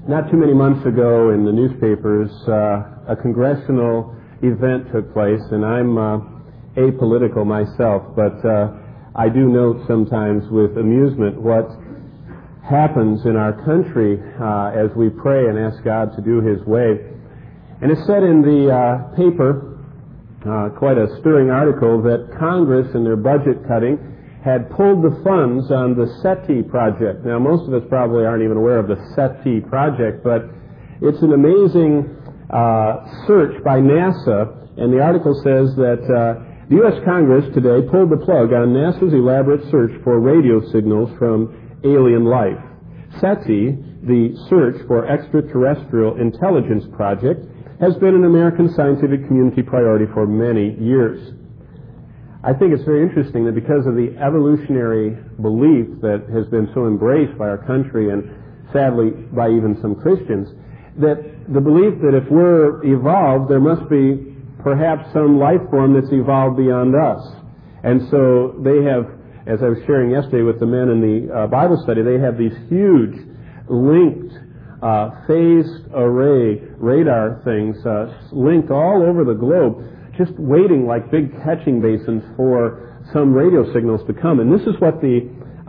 Not too many months ago in the newspapers, a congressional event took place, and I'm apolitical myself, but I do note sometimes with amusement what happens in our country as we pray and ask God to do His way. And it said in the paper, quite a stirring article, that Congress in their budget cutting had pulled the funds on the SETI project. Now, most of us probably aren't even aware of the SETI project, but it's an amazing search by NASA, and the article says that the U.S. Congress today pulled the plug on NASA's elaborate search for radio signals from alien life. SETI, the Search for Extraterrestrial Intelligence project, has been an American scientific community priority for many years. I think it's very interesting that because of the evolutionary belief that has been so embraced by our country and sadly by even some Christians, that the belief that if we're evolved, there must be perhaps some life form that's evolved beyond us. And so they have, as I was sharing yesterday with the men in the Bible study, they have these huge linked phased array radar things linked all over the globe, just waiting like big catching basins for some radio signals to come. And this is what the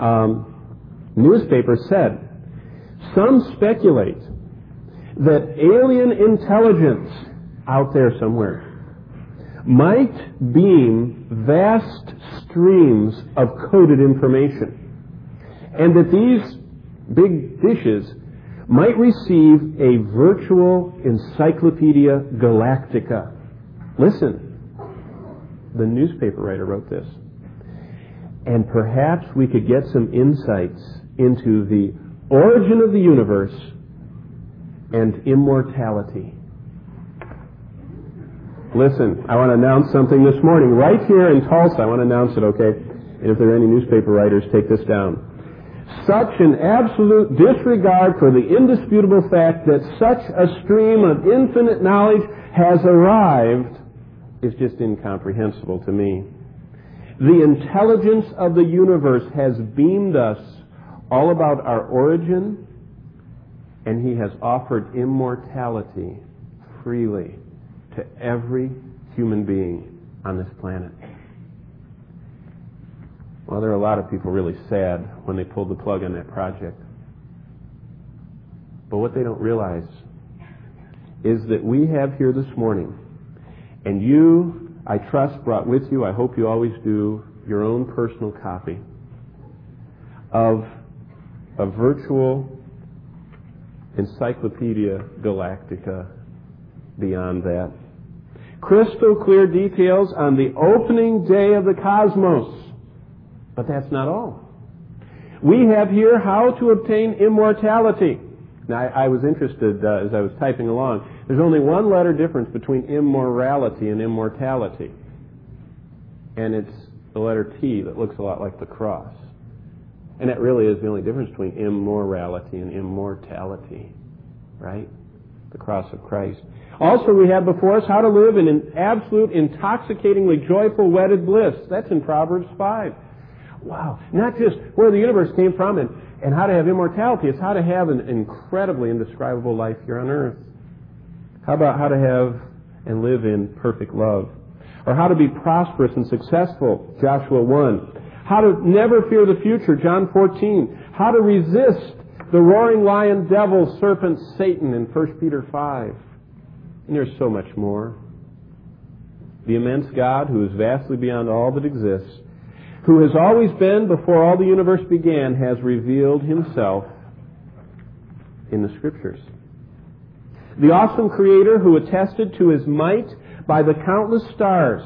newspaper said. Some speculate that alien intelligence out there somewhere might beam vast streams of coded information, and that these big dishes might receive a virtual Encyclopedia Galactica. Listen, the newspaper writer wrote this. And perhaps we could get some insights into the origin of the universe and immortality. Listen, I want to announce something this morning right here in Tulsa. I want to announce it, okay? And if there are any newspaper writers, take this down. Such an absolute disregard for the indisputable fact that such a stream of infinite knowledge has arrived is just incomprehensible to me. The intelligence of the universe has beamed us all about our origin, and He has offered immortality freely to every human being on this planet. Well, there are a lot of people really sad when they pulled the plug on that project. But what they don't realize is that we have here this morning, and you, I trust, brought with you, I hope you always do, your own personal copy of a virtual Encyclopedia Galactica beyond that. Crystal clear details on the opening day of the cosmos. But that's not all. We have here how to obtain immortality. Now, I was interested as I was typing along. There's only one letter difference between immorality and immortality. And it's the letter T that looks a lot like the cross. And that really is the only difference between immorality and immortality. Right? The cross of Christ. Also, we have before us how to live in an absolute, intoxicatingly joyful wedded bliss. That's in Proverbs 5. Wow. Not just where the universe came from and how to have immortality. It's how to have an incredibly indescribable life here on earth. How about how to have and live in perfect love? Or how to be prosperous and successful, Joshua 1. How to never fear the future, John 14. How to resist the roaring lion, devil, serpent, Satan in 1 Peter 5. And there's so much more. The immense God who is vastly beyond all that exists, who has always been before all the universe began, has revealed Himself in the Scriptures. The awesome Creator who attested to His might by the countless stars.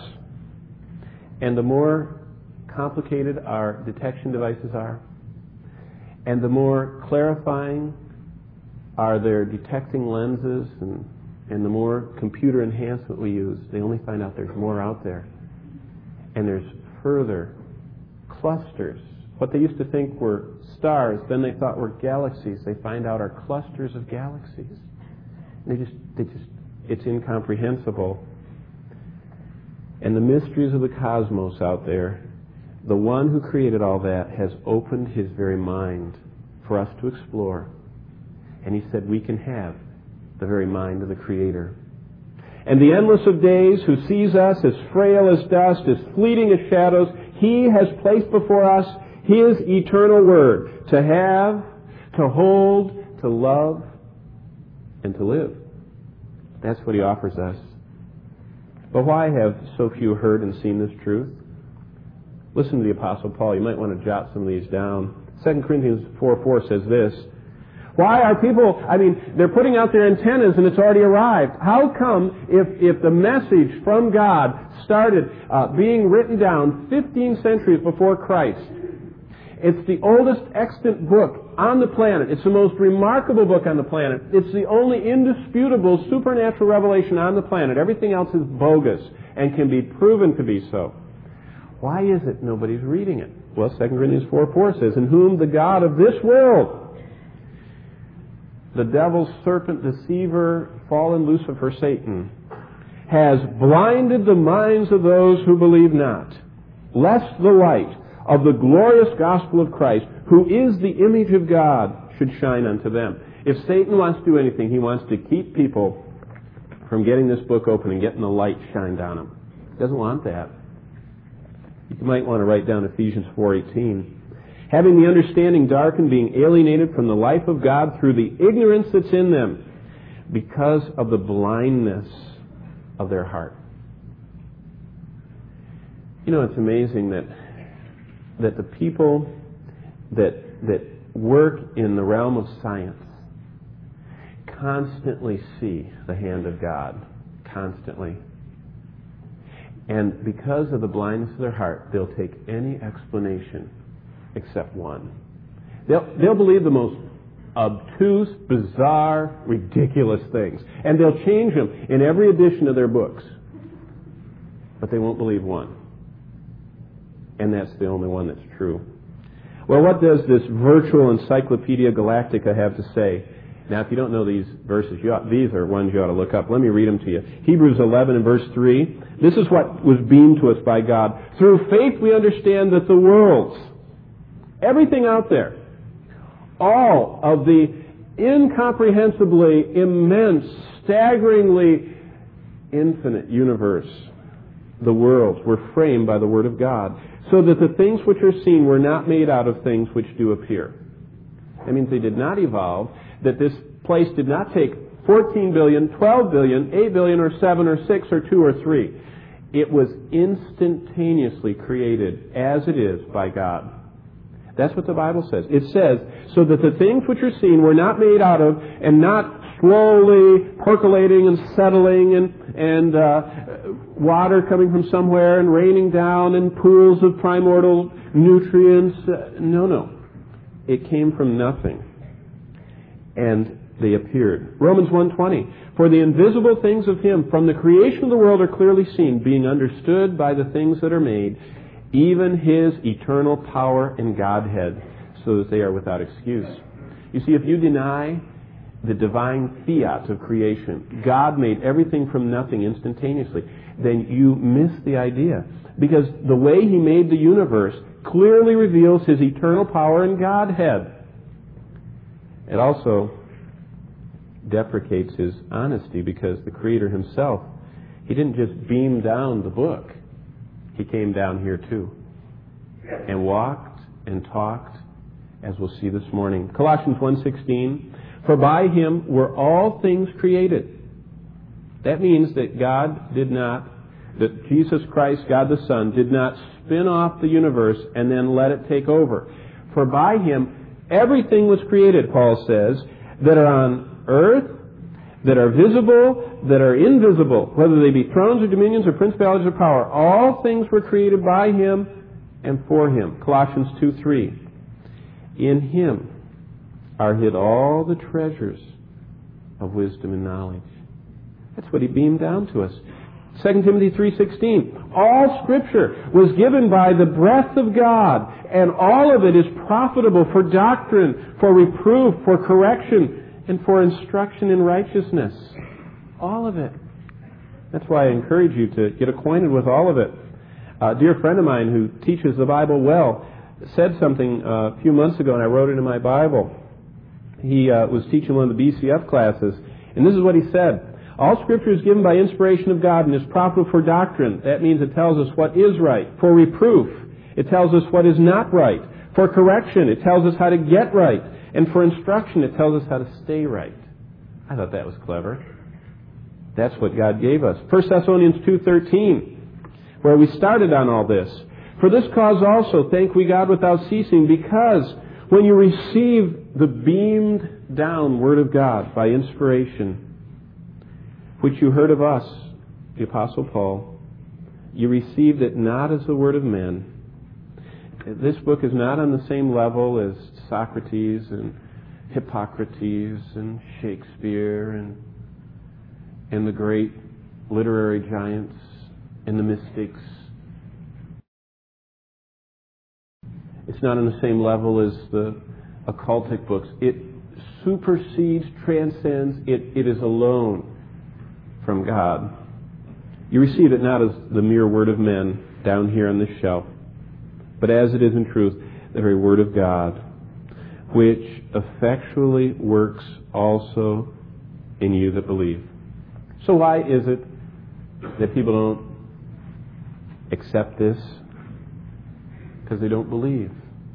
And the more complicated our detection devices are, and the more clarifying are their detecting lenses, and the more computer enhancement we use, they only find out there's more out there. And there's further clusters. What they used to think were stars, then they thought were galaxies. They find out are clusters of galaxies. It's incomprehensible. And the mysteries of the cosmos out there, the one who created all that has opened His very mind for us to explore. And he said we can have the very mind of the Creator. And the endless of days, who sees us as frail as dust, as fleeting as shadows, He has placed before us His eternal Word to have, to hold, to love, and to live. That's what He offers us. But why have so few heard and seen this truth? Listen to the Apostle Paul. You might want to jot some of these down. 2 Corinthians 4:4 says this. Why are people, they're putting out their antennas and it's already arrived. How come if the message from God started being written down 15 centuries before Christ, it's the oldest extant book on the planet. It's the most remarkable book on the planet. It's the only indisputable supernatural revelation on the planet. Everything else is bogus and can be proven to be so. Why is it nobody's reading it? Well, 2 Corinthians 4:4 says, in whom the God of this world, the devil, serpent, deceiver, fallen Lucifer, Satan, has blinded the minds of those who believe not, lest the light of the glorious gospel of Christ, who is the image of God, should shine unto them. If Satan wants to do anything, he wants to keep people from getting this book open and getting the light shined on them. He doesn't want that. You might want to write down Ephesians 4:18. Having the understanding darkened, being alienated from the life of God through the ignorance that's in them, because of the blindness of their heart. You know, it's amazing that the people that work in the realm of science constantly see the hand of God. Constantly. And because of the blindness of their heart, they'll take any explanation except one. They'll believe the most obtuse, bizarre, ridiculous things. And they'll change them in every edition of their books. But they won't believe one. And that's the only one that's true. Well, what does this virtual Encyclopedia Galactica have to say? Now, if you don't know these verses, these are ones you ought to look up. Let me read them to you. Hebrews 11 and verse 3. This is what was beamed to us by God. Through faith we understand that the worlds, everything out there, all of the incomprehensibly immense, staggeringly infinite universe, the worlds, were framed by the Word of God, so that the things which are seen were not made out of things which do appear. That means they did not evolve, that this place did not take 14 billion, 12 billion, 8 billion, or 7 or 6 or 2 or 3. It was instantaneously created as it is by God. That's what the Bible says. It says, so that the things which are seen were not made out of, and not slowly percolating and settling, and water coming from somewhere and raining down, and pools of primordial nutrients. No. It came from nothing. And they appeared. Romans 1:20. For the invisible things of Him from the creation of the world are clearly seen, being understood by the things that are made, even His eternal power and Godhead, so that they are without excuse. You see, if you deny the divine fiat of creation, God made everything from nothing instantaneously, then you miss the idea. Because the way He made the universe clearly reveals His eternal power and Godhead. It also deprecates His honesty, because the Creator Himself, He didn't just beam down the book. He came down here too, and walked and talked, as we'll see this morning. Colossians 1:16, for by Him were all things created. That means that that Jesus Christ, God the Son, did not spin off the universe and then let it take over. For by Him everything was created, Paul says, that are on earth, that are visible, that are invisible, whether they be thrones or dominions or principalities or power. All things were created by Him and for Him. Colossians 2:3. In Him are hid all the treasures of wisdom and knowledge. That's what He beamed down to us. 2 Timothy 3:16. All Scripture was given by the breath of God, and all of it is profitable for doctrine, for reproof, for correction, and for instruction in righteousness. All of it. That's why I encourage you to get acquainted with all of it. A dear friend of mine who teaches the Bible well said something a few months ago, and I wrote it in my Bible. he was teaching one of the BCF classes, and this is what he said. All Scripture is given by inspiration of God and is profitable for doctrine. That means it tells us what is right. For reproof, it tells us what is not right. For correction, it tells us how to get right. And for instruction, it tells us how to stay right. I thought that was clever. That's what God gave us. 1 Thessalonians 2:13, where we started on all this. For this cause also thank we God without ceasing, because when you receive the beamed down Word of God by inspiration, which you heard of us, the Apostle Paul, you received it not as the word of men. This book is not on the same level as Socrates and Hippocrates and Shakespeare and the great literary giants and the mystics. It's not on the same level as the occultic books. It supersedes, transcends, it is alone from God. You receive it not as the mere word of men down here on this shelf, but as it is in truth, the very word of God, which effectually works also in you that believe. So why is it that people don't accept this? Because they don't believe.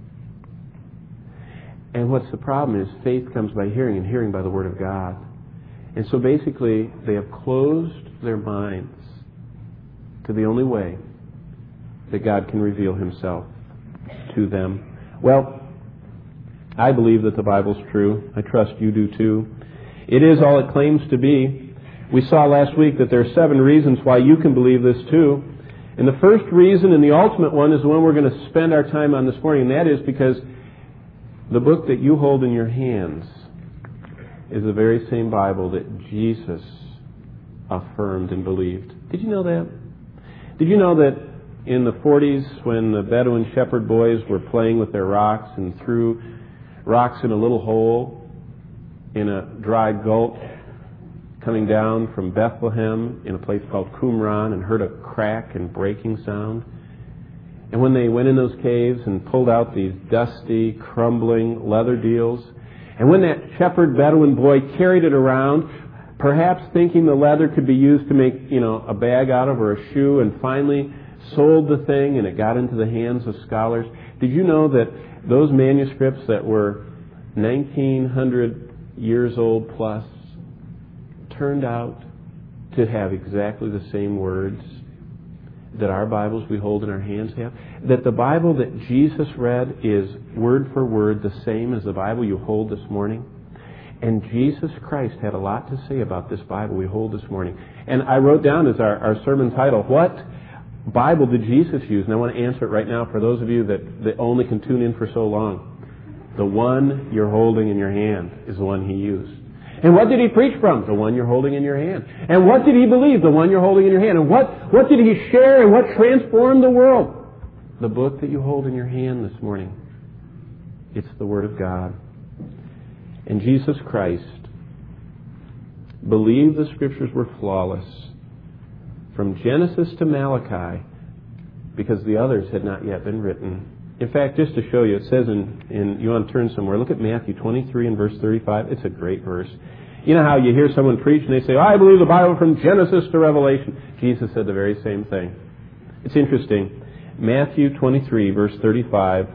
And what's the problem is faith comes by hearing, and hearing by the word of God. And so basically, they have closed their minds to the only way that God can reveal Himself to them. Well, I believe that the Bible's true. I trust you do too. It is all it claims to be. We saw last week that there are 7 reasons why you can believe this too. And the first reason, and the ultimate one, is the one we're going to spend our time on this morning, and that is because the book that you hold in your hands is the very same Bible that Jesus affirmed and believed. Did you know that? Did you know that in the 40s, when the Bedouin shepherd boys were playing with their rocks and threw rocks in a little hole in a dry gulch coming down from Bethlehem in a place called Qumran, and heard a crack and breaking sound? And when they went in those caves and pulled out these dusty, crumbling leather deals, and when that shepherd Bedouin boy carried it around, perhaps thinking the leather could be used to make, a bag out of or a shoe, and finally sold the thing and it got into the hands of scholars. Did you know that those manuscripts that were 1900 years old plus turned out to have exactly the same words that our Bibles we hold in our hands have? That the Bible that Jesus read is word for word the same as the Bible you hold this morning? And Jesus Christ had a lot to say about this Bible we hold this morning. And I wrote down as our sermon title, what Bible did Jesus use? And I want to answer it right now for those of you that only can tune in for so long. The one you're holding in your hand is the one He used. And what did He preach from? The one you're holding in your hand. And what did He believe? The one you're holding in your hand. And what did He share and what transformed the world? The book that you hold in your hand this morning. It's the Word of God. And Jesus Christ believed the Scriptures were flawless from Genesis to Malachi because the others had not yet been written. In fact, just to show you, it says in you want to turn somewhere, look at Matthew 23 and verse 35. It's a great verse. You know how you hear someone preach and they say, I believe the Bible from Genesis to Revelation. Jesus said the very same thing. It's interesting. Matthew 23, verse 35.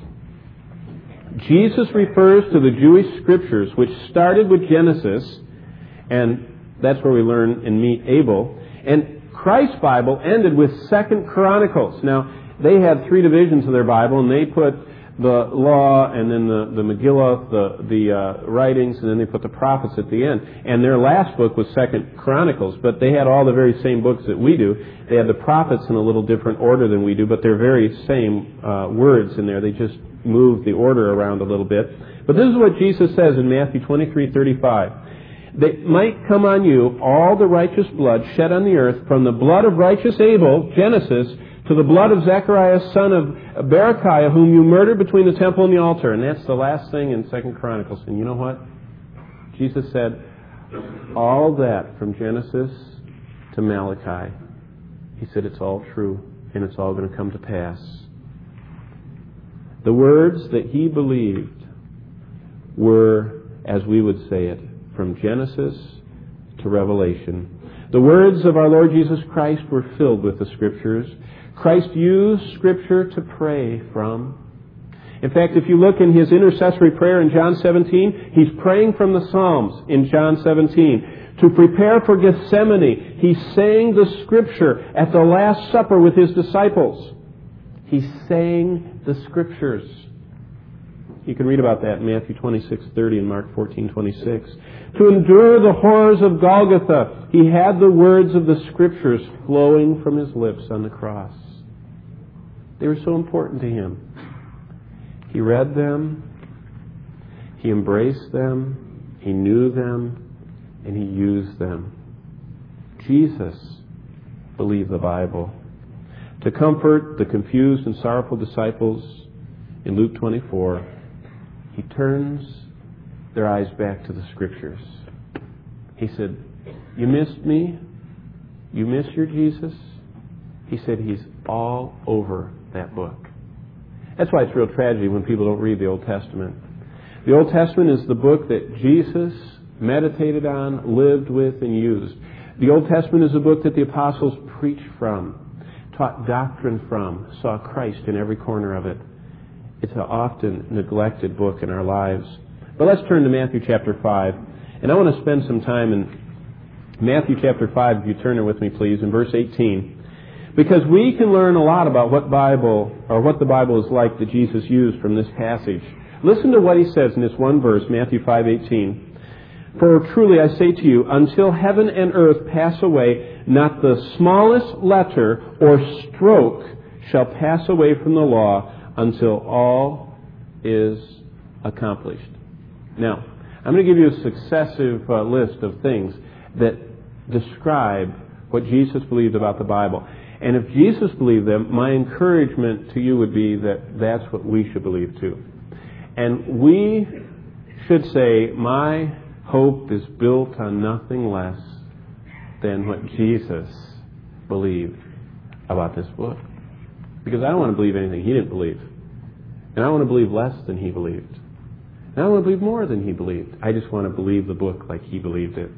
Jesus refers to the Jewish Scriptures, which started with Genesis, and that's where we learn and meet Abel. And Christ's Bible ended with 2 Chronicles. Now, they had 3 divisions of their Bible, and they put the law, and then the Megillah, the writings, and then they put the prophets at the end. And their last book was 2 Chronicles, but they had all the very same books that we do. They had the prophets in a little different order than we do, but they're very same words in there. They just moved the order around a little bit. But this is what Jesus says in Matthew 23:35. That might come on you all the righteous blood shed on the earth, from the blood of righteous Abel, Genesis, to the blood of Zechariah, son of Berechiah, whom you murdered between the temple and the altar. And that's the last thing in 2 Chronicles. And you know what? Jesus said, all that from Genesis to Malachi, He said it's all true, and it's all going to come to pass. The words that He believed were as we would say it, from Genesis to Revelation. The words of our Lord Jesus Christ were filled with the Scriptures. Christ used Scripture to pray from. In fact, if you look in His intercessory prayer in John 17, He's praying from the Psalms in John 17. To prepare for Gethsemane, He sang the Scripture at the Last Supper with His disciples. He sang the Scriptures. You can read about that in Matthew 26:30 and Mark 14:26. To endure the horrors of Golgotha, He had the words of the Scriptures flowing from His lips on the cross. They were so important to Him. He read them, He embraced them, He knew them, and He used them. Jesus believed the Bible. To comfort the confused and sorrowful disciples in Luke 24, He turns their eyes back to the Scriptures. He said, "You missed me? You miss your Jesus?" He said He's all over that book. That's why it's real tragedy when people don't read the Old Testament. The Old Testament is the book that Jesus meditated on, lived with, and used. The Old Testament is a book that the apostles preached from, taught doctrine from, saw Christ in every corner of it. It's an often neglected book in our lives. But let's turn to Matthew chapter 5. And I want to spend some time in Matthew chapter 5, if you turn there with me, please, in verse 18. Because we can learn a lot about what the Bible is like that Jesus used from this passage. Listen to what He says in this one verse, Matthew 5:18. For truly I say to you, until heaven and earth pass away, not the smallest letter or stroke shall pass away from the law until all is accomplished. Now, I'm going to give you a successive list of things that describe what Jesus believed about the Bible. And if Jesus believed them, my encouragement to you would be that that's what we should believe too. And we should say, my hope is built on nothing less than what Jesus believed about this book. Because I don't want to believe anything He didn't believe. And I want to believe less than He believed. And I don't want to believe more than He believed. I just want to believe the book like He believed it.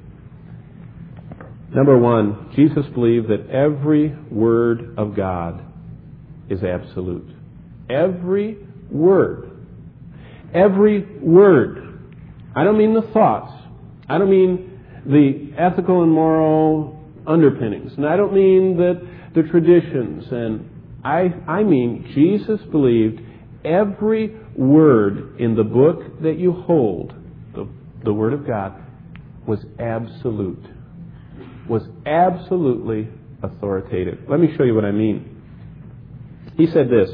Number one, Jesus believed that every word of God is absolute. Every word. Every word. I don't mean the thoughts. I don't mean the ethical and moral underpinnings. And I don't mean the traditions. And I mean Jesus believed every word in the book that you hold, the Word of God, was absolute. Was absolutely authoritative. Let me show you what I mean. He said this,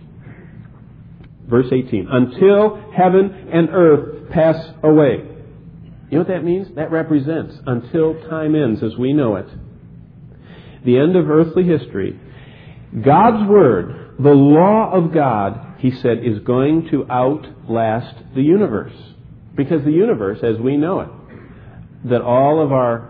verse 18, until heaven and earth pass away. You know what that means? That represents until time ends as we know it. The end of earthly history. God's Word, the law of God, He said, is going to outlast the universe. Because the universe, as we know it, that all of our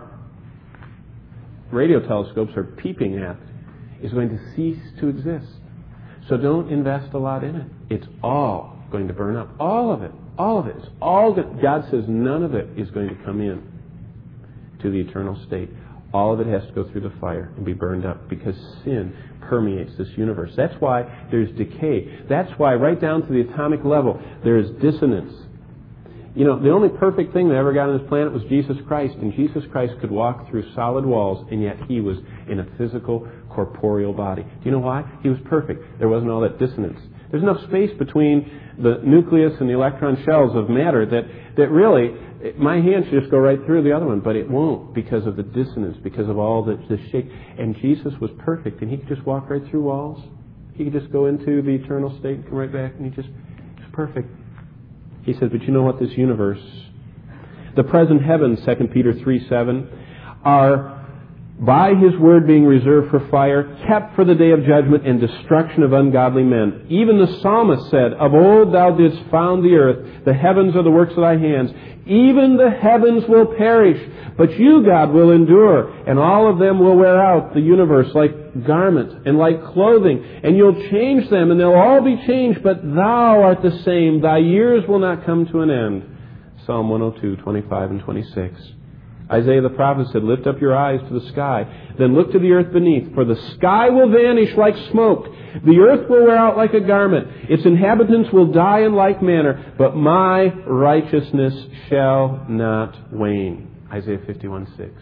radio telescopes are peeping at, is going to cease to exist. So don't invest a lot in it. It's all going to burn up. All of it. All of it. It's all God says none of it is going to come in to the eternal state. All of it has to go through the fire and be burned up because sin permeates this universe. That's why there's decay. That's why right down to the atomic level there is dissonance. You know, the only perfect thing that ever got on this planet was Jesus Christ. And Jesus Christ could walk through solid walls, and yet He was in a physical, corporeal body. Do you know why? He was perfect. There wasn't all that dissonance. There's enough space between the nucleus and the electron shells of matter that really, my hand should just go right through the other one, but it won't because of the dissonance, because of all the shake. And Jesus was perfect, and He could just walk right through walls. He could just go into the eternal state and come right back, and He's perfect. He says, but you know what? This universe, the present heavens, 2 Peter 3:7, are by His word being reserved for fire, kept for the day of judgment and destruction of ungodly men. Even the psalmist said, of old thou didst found the earth, the heavens are the works of thy hands. Even the heavens will perish, but you, God, will endure, and all of them will wear out, the universe, like garments and like clothing, and you'll change them, and they'll all be changed, but thou art the same. Thy years will not come to an end. Psalm 102, 25 and 26. Isaiah the prophet said, "Lift up your eyes to the sky, then look to the earth beneath, for the sky will vanish like smoke. The earth will wear out like a garment. Its inhabitants will die in like manner, but my righteousness shall not wane." Isaiah 51:6.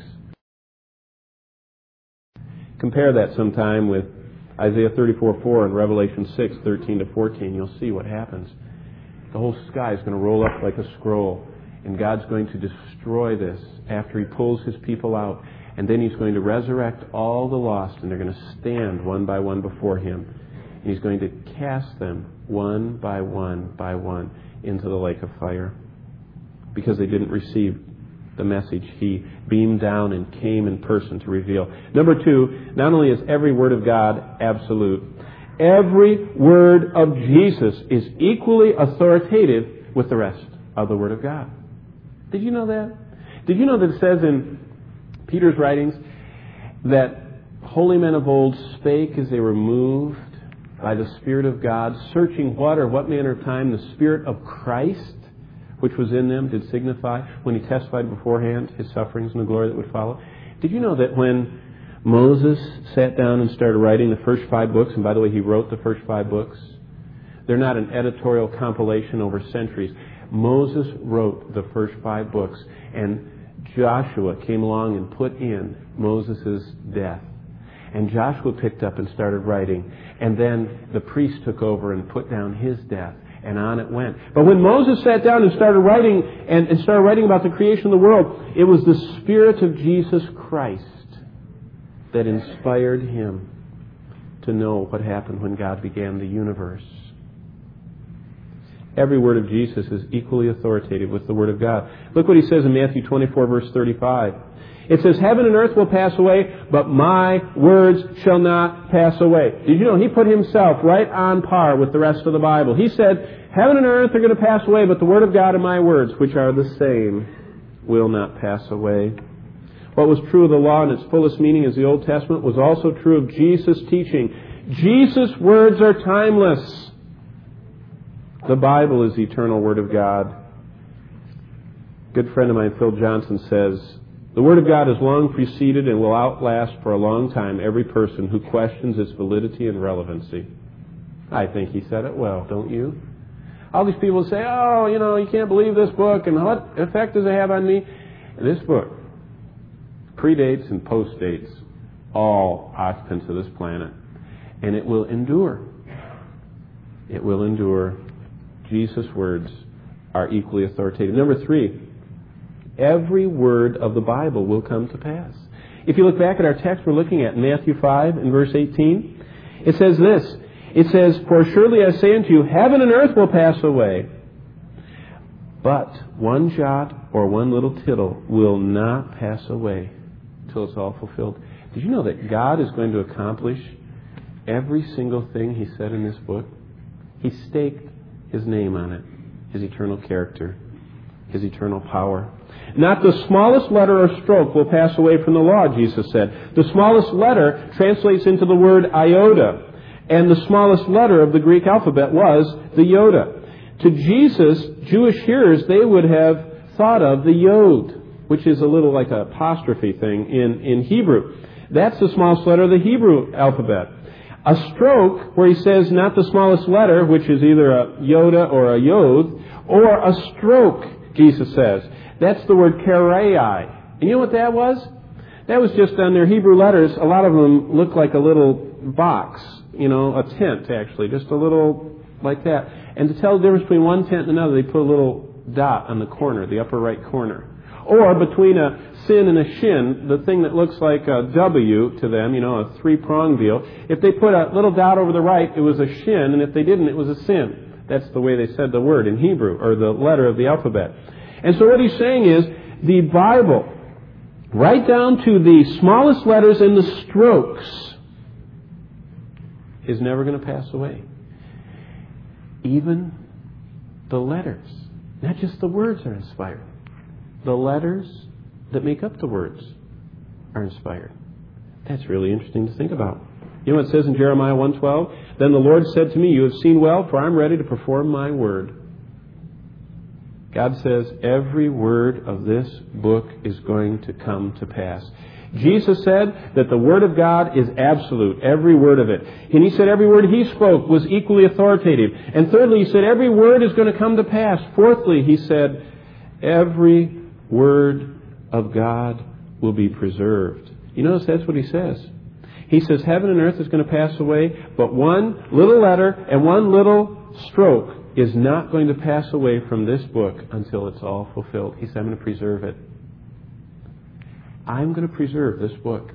Compare that sometime with Isaiah 34:4 and Revelation 6:13 to 14. You'll see what happens. The whole sky is going to roll up like a scroll, and God's going to destroy this after He pulls His people out. And then He's going to resurrect all the lost, and they're going to stand one by one before Him. And He's going to cast them one by one into the lake of fire because they didn't receive the message He beamed down and came in person to reveal. Number two, not only is every word of God absolute, every word of Jesus is equally authoritative with the rest of the Word of God. Did you know that? Did you know that it says in Peter's writings that holy men of old spake as they were moved by the Spirit of God, searching what manner of time the Spirit of Christ, which was in them, did signify when He testified beforehand His sufferings and the glory that would follow? Did you know that when Moses sat down and started writing the first 5 books, and by the way, he wrote the first 5 books, they're not an editorial compilation over centuries. Moses wrote the first 5 books, and Joshua came along and put in Moses' death. And Joshua picked up and started writing, and then the priest took over and put down his death, and on it went. But when Moses sat down and started writing, and started writing about the creation of the world, it was the Spirit of Jesus Christ that inspired him to know what happened when God began the universe. Every word of Jesus is equally authoritative with the Word of God. Look what He says in Matthew 24, verse 35. It says, "Heaven and earth will pass away, but my words shall not pass away." Did you know He put Himself right on par with the rest of the Bible? He said, "Heaven and earth are going to pass away, but the Word of God and my words, which are the same, will not pass away." What was true of the law in its fullest meaning as the Old Testament was also true of Jesus' teaching. Jesus' words are timeless. The Bible is the eternal Word of God. A good friend of mine, Phil Johnson, says, "The Word of God has long preceded and will outlast for a long time every person who questions its validity and relevancy." I think he said it well, don't you? All these people say, "Oh, you can't believe this book, and what effect does it have on me?" This book predates and postdates all occupants of this planet, and it will endure. It will endure. Jesus' words are equally authoritative. Number 3, every word of the Bible will come to pass. If you look back at our text we're looking at, Matthew 5 and verse 18, it says this. It says, "For surely I say unto you, heaven and earth will pass away, but one jot or one little tittle will not pass away till it's all fulfilled." Did you know that God is going to accomplish every single thing He said in this book? He staked His name on it, His eternal character, His eternal power. "Not the smallest letter or stroke will pass away from the law," Jesus said. The smallest letter translates into the word iota, and the smallest letter of the Greek alphabet was the iota. To Jesus, Jewish hearers, they would have thought of the yod, which is a little like an apostrophe thing in Hebrew. That's the smallest letter of the Hebrew alphabet. A stroke, where He says not the smallest letter, which is either a yoda or a yod, or a stroke, Jesus says. That's the word karai. And you know what that was? That was just on their Hebrew letters. A lot of them look like a little box, a tent actually, just a little like that. And to tell the difference between one tent and another, they put a little dot on the corner, the upper right corner. Or between a sin and a shin, the thing that looks like a W to them, a 3-prong deal, if they put a little dot over the right, it was a shin, and if they didn't, it was a sin. That's the way they said the word in Hebrew, or the letter of the alphabet. And so what He's saying is, the Bible, right down to the smallest letters and the strokes, is never going to pass away. Even the letters, not just the words, are inspired. The letters that make up the words are inspired. That's really interesting to think about. You know what it says in Jeremiah 1:12? "Then the Lord said to me, you have seen well, for I'm ready to perform my word." God says every word of this book is going to come to pass. Jesus said that the Word of God is absolute, every word of it. And He said every word He spoke was equally authoritative. And thirdly, He said every word is going to come to pass. Fourthly, He said every word of God will be preserved. You notice that's what He says. He says heaven and earth is going to pass away, but one little letter and one little stroke is not going to pass away from this book until it's all fulfilled. He said, I'm going to preserve it. I'm going to preserve this book.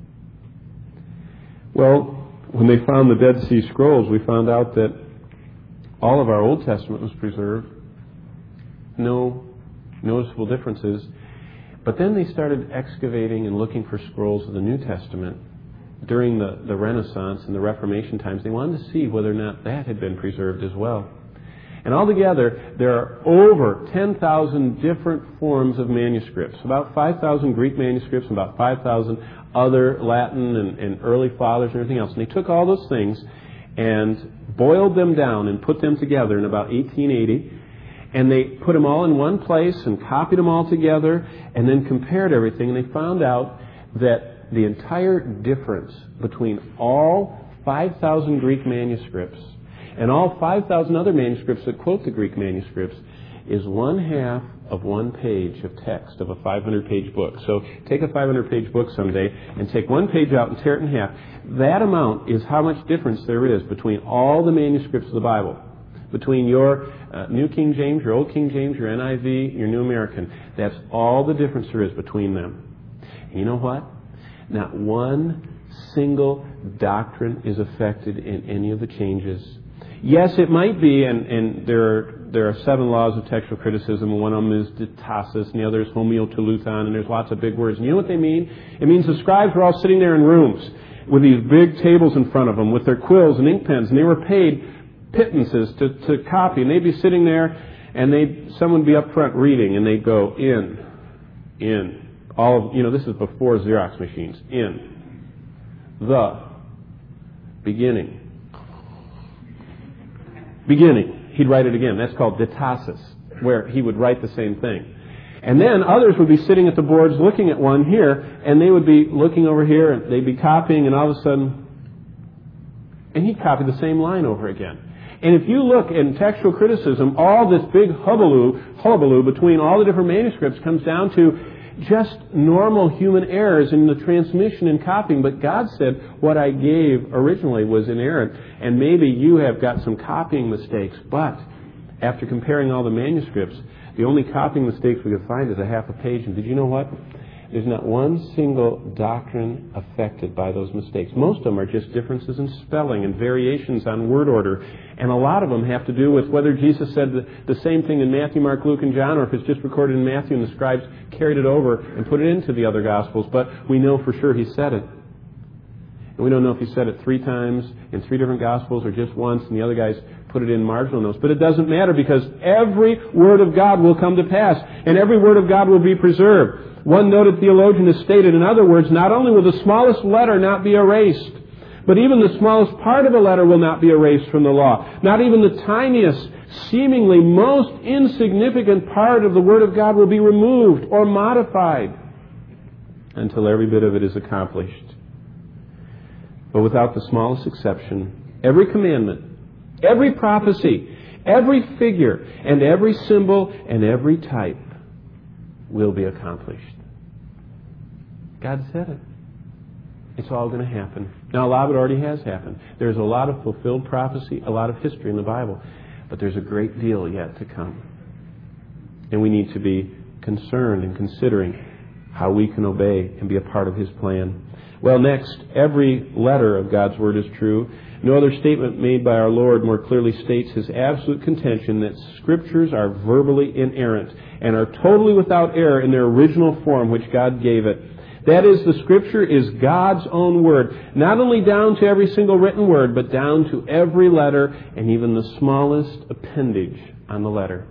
Well, when they found the Dead Sea Scrolls, we found out that all of our Old Testament was preserved. No noticeable differences. But then they started excavating and looking for scrolls of the New Testament. During the Renaissance and the Reformation times, they wanted to see whether or not that had been preserved as well. And altogether, there are over 10,000 different forms of manuscripts. About 5,000 Greek manuscripts, and about 5,000 other Latin and early fathers and everything else. And they took all those things and boiled them down and put them together in about 1880. And they put them all in one place and copied them all together and then compared everything. And they found out that the entire difference between all 5,000 Greek manuscripts and all 5,000 other manuscripts that quote the Greek manuscripts is 1/2 of one page of text of a 500-page book. So take a 500-page book someday and take one page out and tear it in half. That amount is how much difference there is between all the manuscripts of the Bible. Between your New King James, your Old King James, your NIV, your New American. That's all the difference there is between them. And you know what? Not one single doctrine is affected in any of the changes. Yes, it might be, and there are 7 laws of textual criticism, and one of them is diastasis, and the other is homoteleuthon, and there's lots of big words. And you know what they mean? It means the scribes were all sitting there in rooms with these big tables in front of them with their quills and ink pens, and they were paid pittances to copy, and they'd be sitting there, and someone would be up front reading, and they'd go in, all of, this is before Xerox machines, beginning. He'd write it again. That's called diastasis, where he would write the same thing. And then others would be sitting at the boards looking at one here, and they would be looking over here, and they'd be copying, and all of a sudden, and he'd copy the same line over again. And if you look in textual criticism, all this big hullabaloo between all the different manuscripts comes down to just normal human errors in the transmission and copying. But God said what I gave originally was inerrant, and maybe you have got some copying mistakes. But after comparing all the manuscripts, the only copying mistakes we could find is a half a page. And did you know what? There's not one single doctrine affected by those mistakes. Most of them are just differences in spelling and variations on word order. And a lot of them have to do with whether Jesus said the same thing in Matthew, Mark, Luke, and John, or if it's just recorded in Matthew and the scribes carried it over and put it into the other Gospels. But we know for sure he said it. And we don't know if he said it 3 times in 3 different Gospels or just once, and the other guys put it in marginal notes. But it doesn't matter, because every word of God will come to pass, and every word of God will be preserved. One noted theologian has stated, in other words, not only will the smallest letter not be erased, but even the smallest part of a letter will not be erased from the law. Not even the tiniest, seemingly most insignificant part of the Word of God will be removed or modified until every bit of it is accomplished. But without the smallest exception, every commandment, every prophecy, every figure, and every symbol, and every type will be accomplished. God said it. It's all going to happen. Now, a lot of it already has happened. There's a lot of fulfilled prophecy, a lot of history in the Bible, but there's a great deal yet to come. And we need to be concerned and considering how we can obey and be a part of His plan. Well, next, every letter of God's Word is true. No other statement made by our Lord more clearly states His absolute contention that Scriptures are verbally inerrant and are totally without error in their original form which God gave it. That is, the Scripture is God's own Word, not only down to every single written word, but down to every letter and even the smallest appendage on the letter.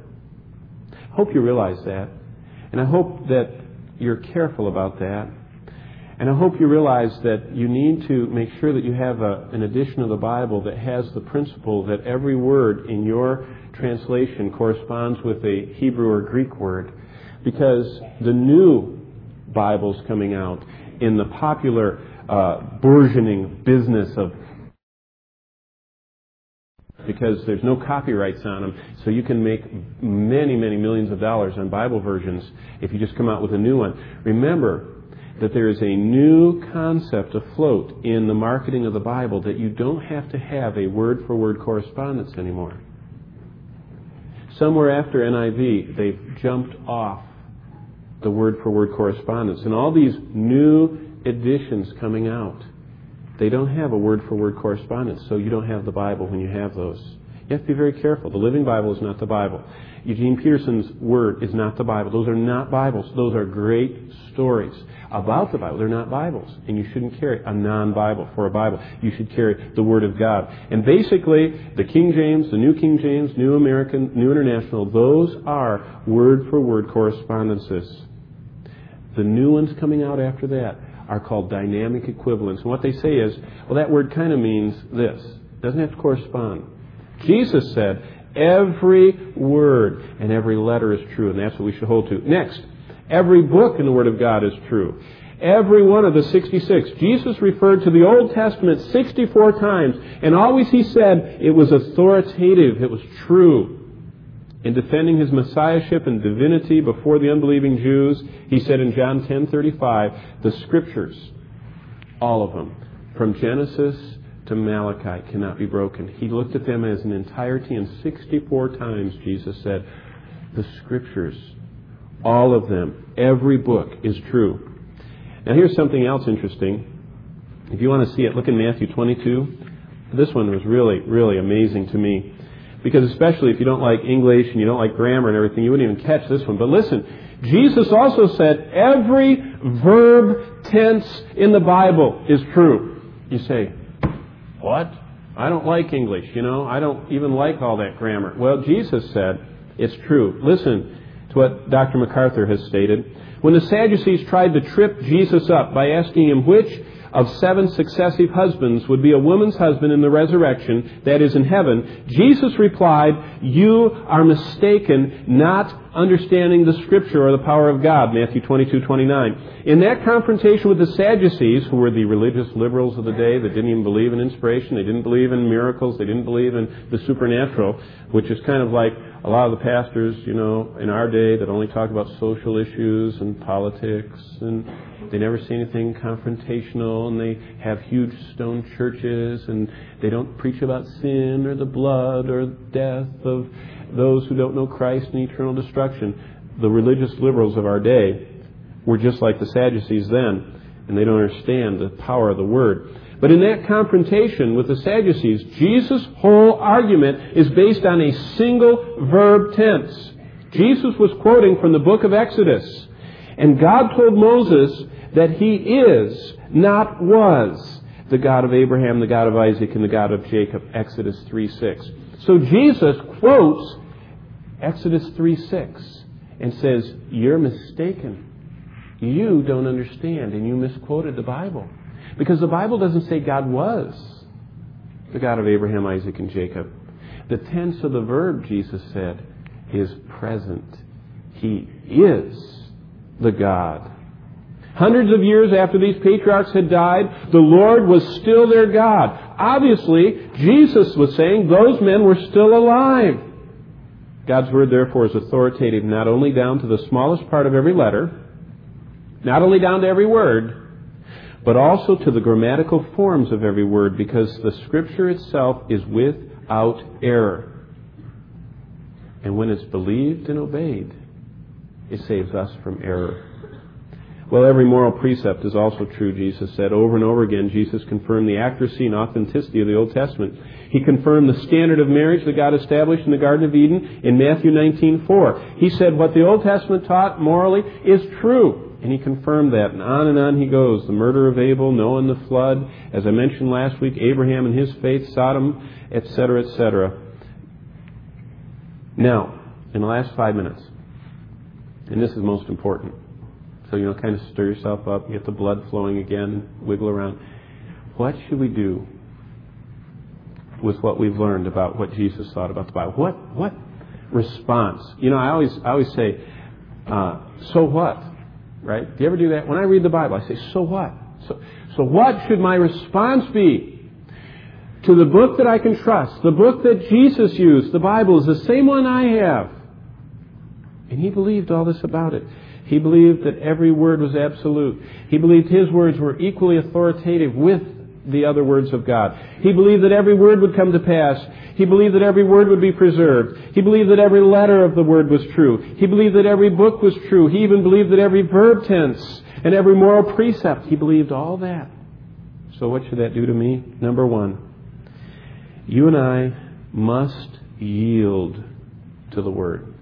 I hope you realize that, and I hope that you're careful about that. And I hope you realize that you need to make sure that you have an edition of the Bible that has the principle that every word in your translation corresponds with a Hebrew or Greek word. Because the new Bibles coming out in the popular burgeoning business of, because there's no copyrights on them, so you can make many, many millions of dollars on Bible versions if you just come out with a new one. Remember that there is a new concept afloat in the marketing of the Bible, that you don't have to have a word-for-word correspondence anymore. Somewhere after NIV, they've jumped off the word-for-word correspondence. And all these new editions coming out, they don't have a word-for-word correspondence, so you don't have the Bible when you have those. You have to be very careful. The Living Bible is not the Bible. Eugene Peterson's Word is not the Bible. Those are not Bibles. Those are great stories about the Bible. They're not Bibles. And you shouldn't carry a non-Bible for a Bible. You should carry the Word of God. And basically, the King James, the New King James, New American, New International, those are word-for-word correspondences. The new ones coming out after that are called dynamic equivalents. And what they say is, well, that word kind of means this. It doesn't have to correspond. Jesus said, every word and every letter is true, and that's what we should hold to. Next, every book in the Word of God is true. Every one of the 66. Jesus referred to the Old Testament 64 times, and always he said it was authoritative, it was true. In defending his messiahship and divinity before the unbelieving Jews, he said in John 10:35, the Scriptures, all of them, from Genesis to Malachi, cannot be broken. He looked at them as an entirety, and 64 times Jesus said, the Scriptures, all of them, every book is true. Now here's something else interesting. If you want to see it, look in Matthew 22. This one was really, really amazing to me. Because especially if you don't like English and you don't like grammar and everything, you wouldn't even catch this one. But listen, Jesus also said every verb tense in the Bible is true. You say, what? I don't like English, I don't even like all that grammar. Well, Jesus said it's true. Listen to what Dr. MacArthur has stated. When the Sadducees tried to trip Jesus up by asking him which of 7 successive husbands would be a woman's husband in the resurrection, that is in heaven, Jesus replied, you are mistaken, not understanding the Scripture or the power of God, Matthew 22:29. In that confrontation with the Sadducees, who were the religious liberals of the day that didn't even believe in inspiration, they didn't believe in miracles, they didn't believe in the supernatural, which is kind of like a lot of the pastors, in our day that only talk about social issues and politics, and they never say anything confrontational, and they have huge stone churches, and they don't preach about sin or the blood or death of those who don't know Christ and eternal destruction. The religious liberals of our day were just like the Sadducees then, and they don't understand the power of the Word. But in that confrontation with the Sadducees, Jesus' whole argument is based on a single verb tense. Jesus was quoting from the book of Exodus. And God told Moses that He is, not was, the God of Abraham, the God of Isaac, and the God of Jacob, Exodus 3:6. So Jesus quotes Exodus 3:6 and says, you're mistaken. You don't understand, and you misquoted the Bible. Because the Bible doesn't say God was the God of Abraham, Isaac, and Jacob. The tense of the verb, Jesus said, is present. He is the God. Hundreds of years after these patriarchs had died, the Lord was still their God. Obviously, Jesus was saying those men were still alive. God's Word, therefore, is authoritative not only down to the smallest part of every letter, not only down to every word, but also to the grammatical forms of every word, because the Scripture itself is without error. And when it's believed and obeyed, it saves us from error. Well, every moral precept is also true, Jesus said. Over and over again, Jesus confirmed the accuracy and authenticity of the Old Testament. He confirmed the standard of marriage that God established in the Garden of Eden in Matthew 19:4. He said what the Old Testament taught morally is true. And He confirmed that. And on He goes. The murder of Abel, Noah and the flood. As I mentioned last week, Abraham and his faith, Sodom, etc., etc. Now, in the last 5 minutes, and this is most important, So, kind of stir yourself up, get the blood flowing again, wiggle around. What should we do with what we've learned about what Jesus thought about the Bible? What response? I always say, so what? Right? Do you ever do that? When I read the Bible, I say, so what? So what should my response be to the book that I can trust? The book that Jesus used, the Bible, is the same one I have. And he believed all this about it. He believed that every word was absolute. He believed his words were equally authoritative with the other words of God. He believed that every word would come to pass. He believed that every word would be preserved. He believed that every letter of the word was true. He believed that every book was true. He even believed that every verb tense and every moral precept, he believed all that. So what should that do to me? Number one, you and I must yield to the Word.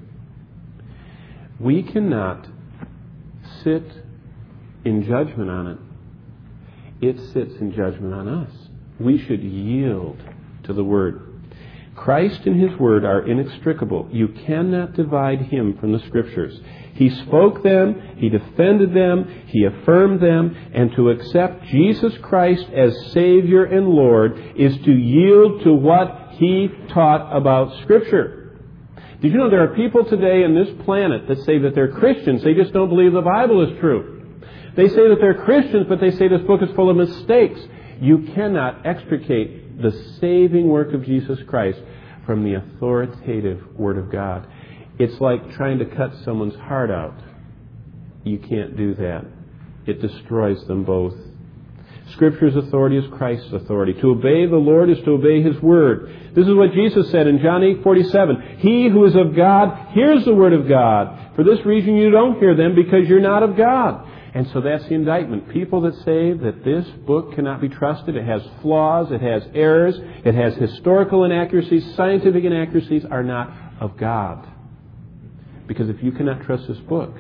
We cannot sit in judgment on it. It sits in judgment on us. We should yield to the Word. Christ and His Word are inextricable. You cannot divide Him from the Scriptures. He spoke them, He defended them, He affirmed them, and to accept Jesus Christ as Savior and Lord is to yield to what He taught about Scripture. Did you know there are people today in this planet that say that they're Christians, they just don't believe the Bible is true. They say that they're Christians, but they say this book is full of mistakes. You cannot extricate the saving work of Jesus Christ from the authoritative Word of God. It's like trying to cut someone's heart out. You can't do that. It destroys them both. Scripture's authority is Christ's authority. To obey the Lord is to obey His Word. This is what Jesus said in John 8:47. He who is of God hears the Word of God. For this reason you don't hear them, because you're not of God. And so that's the indictment. People that say that this book cannot be trusted, it has flaws, it has errors, it has historical inaccuracies, scientific inaccuracies, are not of God. Because if you cannot trust this book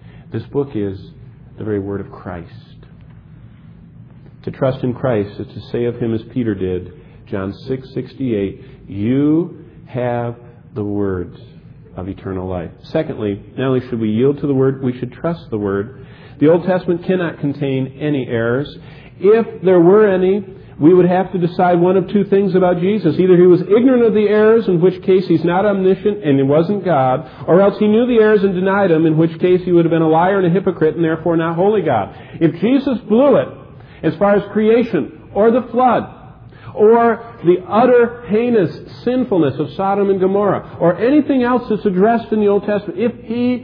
is the very Word of Christ. To trust in Christ is to say of Him as Peter did, John 6:68, you have the words of eternal life. Secondly, not only should we yield to the Word, we should trust the Word. The Old Testament cannot contain any errors. If there were any, we would have to decide one of two things about Jesus. Either He was ignorant of the errors, in which case He's not omniscient and He wasn't God, or else He knew the errors and denied them, in which case He would have been a liar and a hypocrite and therefore not holy God. If Jesus blew it as far as creation or the flood or the utter heinous sinfulness of Sodom and Gomorrah or anything else that's addressed in the Old Testament, if He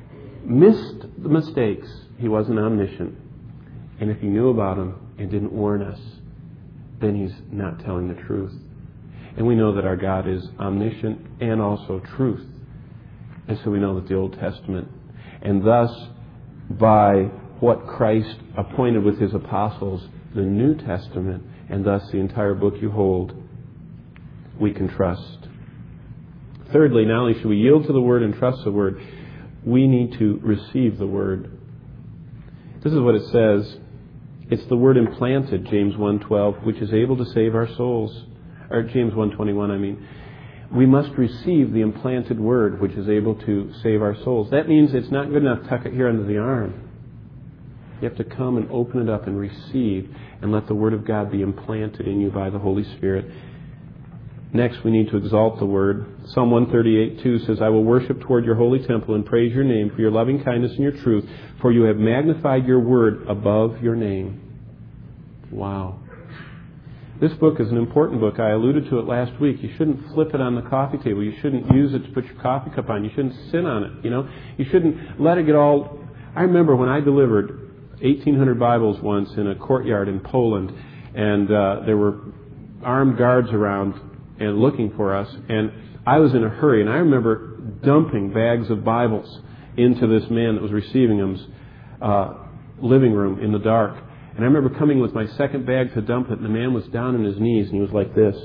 missed the mistakes, He wasn't omniscient. And if He knew about them and didn't warn us, then He's not telling the truth. And we know that our God is omniscient and also truth. And so we know that the Old Testament, and thus by what Christ appointed with His apostles, the New Testament, and thus the entire book you hold, we can trust. Thirdly, not only should we yield to the Word and trust the Word, we need to receive the Word. This is what it says. It's the Word implanted, James 1:12, which is able to save our souls. Or James 1:21, I mean. We must receive the implanted Word, which is able to save our souls. That means it's not good enough to tuck it here under the arm. You have to come and open it up and receive and let the Word of God be implanted in you by the Holy Spirit. Next, we need to exalt the Word. Psalm 138:2 says, I will worship toward your holy temple and praise your name for your loving kindness and your truth, for you have magnified your Word above your name. Wow. This book is an important book. I alluded to it last week. You shouldn't flip it on the coffee table. You shouldn't use it to put your coffee cup on. You shouldn't sit on it. You shouldn't let it get all... I remember when I delivered 1,800 Bibles once in a courtyard in Poland, and there were armed guards around and looking for us, and I was in a hurry, and I remember dumping bags of Bibles into this man that was receiving them's living room in the dark. And I remember coming with my second bag to dump it, and the man was down on his knees, and he was like this,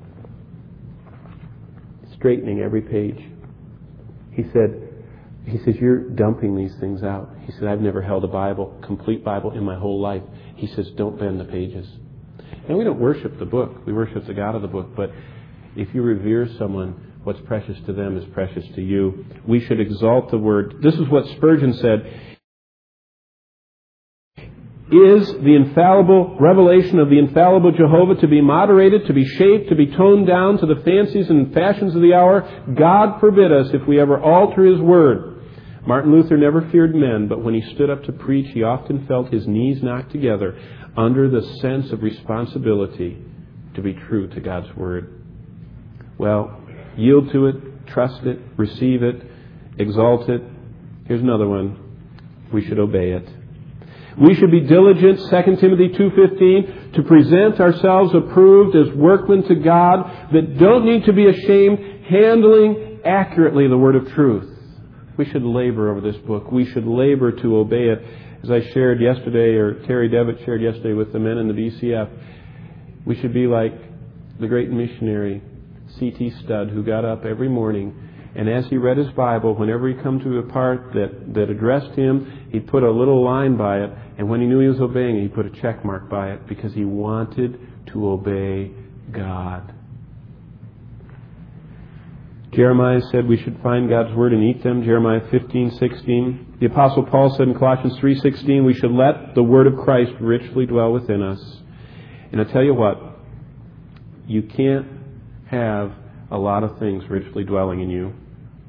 straightening every page. He says, you're dumping these things out. He said, I've never held a Bible, complete Bible, in my whole life. He says, don't bend the pages. And we don't worship the book. We worship the God of the book. But if you revere someone, what's precious to them is precious to you. We should exalt the Word. This is what Spurgeon said. is the infallible revelation of the infallible Jehovah to be moderated, to be shaped, to be toned down to the fancies and fashions of the hour? God forbid us if we ever alter His Word. Martin Luther never feared men, but when he stood up to preach, he often felt his knees knocked together under the sense of responsibility to be true to God's Word. Well, yield to it, trust it, receive it, exalt it. Here's another one. We should obey it. We should be diligent, 2 Timothy 2:15, to present ourselves approved as workmen to God that don't need to be ashamed, handling accurately the word of truth. We should labor over this book. We should labor to obey it. As I shared yesterday, or Terry Devitt shared yesterday with the men in the BCF, we should be like the great missionary C.T. Studd, who got up every morning, and as he read his Bible, whenever he come to a part that addressed him, he'd put a little line by it, and when he knew he was obeying it, he put a check mark by it, because he wanted to obey God. Jeremiah said we should find God's Word and eat them, Jeremiah 15:16. The Apostle Paul said in Colossians 3:16, we should let the Word of Christ richly dwell within us. And I tell you what, you can't have a lot of things richly dwelling in you.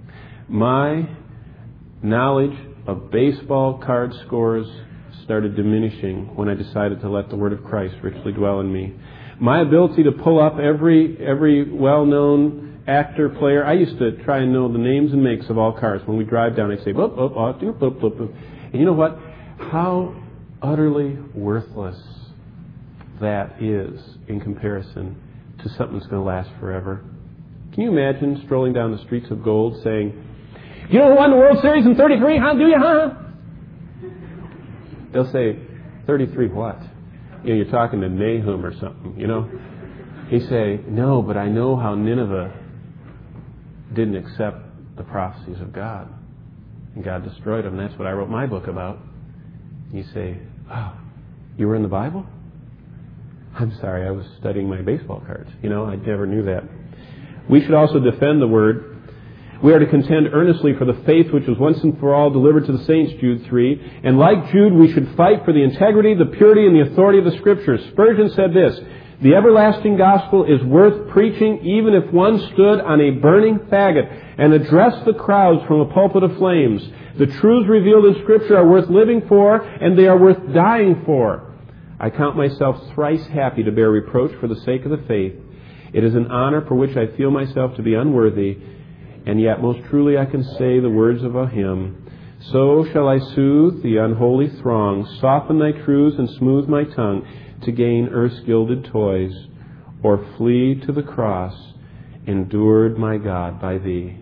My knowledge of baseball card scores started diminishing when I decided to let the Word of Christ richly dwell in me. My ability to pull up every well-known actor, player, I used to try and know the names and makes of all cars. When we drive down, I say, boop, boop, boop, boop, boop, boop. And you know what? How utterly worthless that is in comparison to something that's going to last forever. Can you imagine strolling down the streets of gold saying, you know who won the World Series in 33? Huh? Do you, huh? They'll say, 33 what? You know, you're talking to Nahum or something, you know. He say, no, but I know how Nineveh didn't accept the prophecies of God. And God destroyed them. That's what I wrote my book about. You say, oh, you were in the Bible? I'm sorry, I was studying my baseball cards. You know, I never knew that. We should also defend the Word. We are to contend earnestly for the faith which was once and for all delivered to the saints, Jude 3. And like Jude, we should fight for the integrity, the purity, and the authority of the Scriptures. Spurgeon said this, the everlasting gospel is worth preaching even if one stood on a burning faggot and addressed the crowds from a pulpit of flames. The truths revealed in Scripture are worth living for, and they are worth dying for. I count myself thrice happy to bear reproach for the sake of the faith. It is an honor for which I feel myself to be unworthy, and yet most truly I can say the words of a hymn. So shall I soothe the unholy throng, soften thy truths and smooth my tongue, to gain earth's gilded toys, or flee to the cross, endured my God by thee.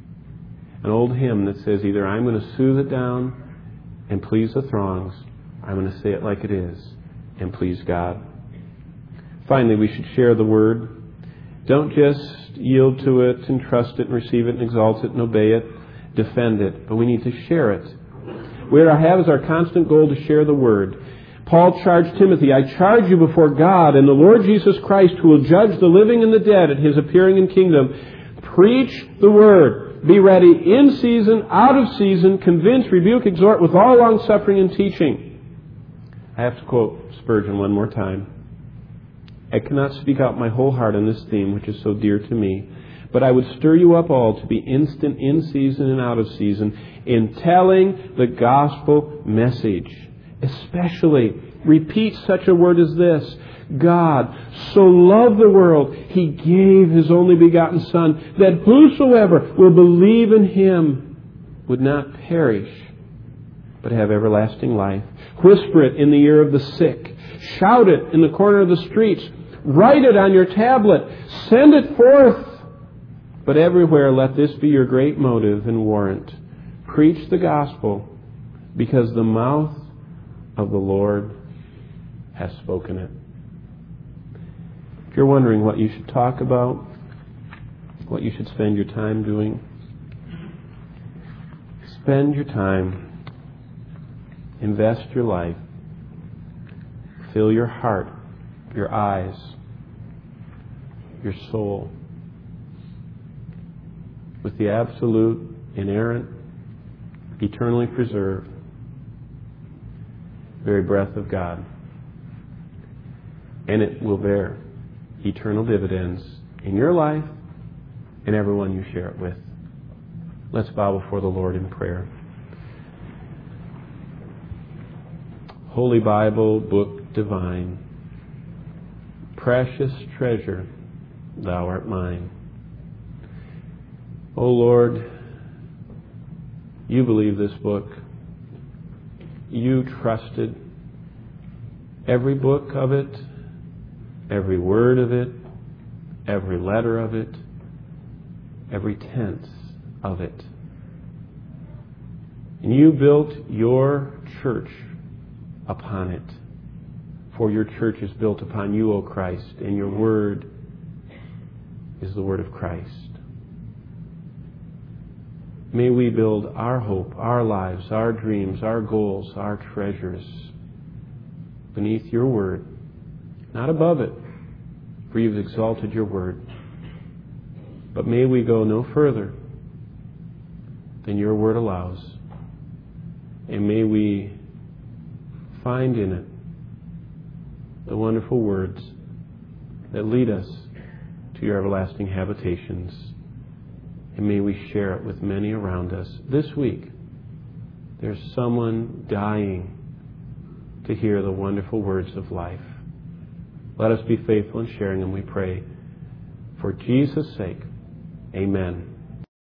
An old hymn that says either I'm going to soothe it down and please the throngs, or I'm going to say it like it is and please God. Finally, we should share the Word. Don't just yield to it and trust it and receive it and exalt it and obey it, defend it, but we need to share it. We are to have as our constant goal to share the Word. Paul charged Timothy, I charge you before God and the Lord Jesus Christ, who will judge the living and the dead at His appearing in kingdom. Preach the Word. Be ready in season, out of season, convince, rebuke, exhort with all long-suffering and teaching. I have to quote Spurgeon one more time. I cannot speak out my whole heart on this theme, which is so dear to me, but I would stir you up all to be instant in season and out of season in telling the gospel message. Especially, repeat such a word as this. God so loved the world, He gave His only begotten Son, that whosoever will believe in Him would not perish, but have everlasting life. Whisper it in the ear of the sick. Shout it in the corner of the streets. Write it on your tablet. Send it forth. But everywhere let this be your great motive and warrant. Preach the gospel, because the mouth of the Lord has spoken it. If you're wondering what you should talk about, what you should spend your time doing, spend your time, invest your life, fill your heart, your eyes, your soul with the absolute, inerrant, eternally preserved, very breath of God. And it will bear eternal dividends in your life and everyone you share it with. Let's bow before the Lord in prayer. Holy Bible, book divine, precious treasure, thou art mine. O Lord, you believe this book. You trusted every book of it, every word of it, every letter of it, every tense of it. And you built your church upon it. For your church is built upon you, O Christ, and your word is the word of Christ. May we build our hope, our lives, our dreams, our goals, our treasures beneath your word, not above it, for you've exalted your word. But may we go no further than your word allows. And may we find in it the wonderful words that lead us to your everlasting habitations. And may we share it with many around us. This week, there's someone dying to hear the wonderful words of life. Let us be faithful in sharing them, we pray. For Jesus' sake, amen.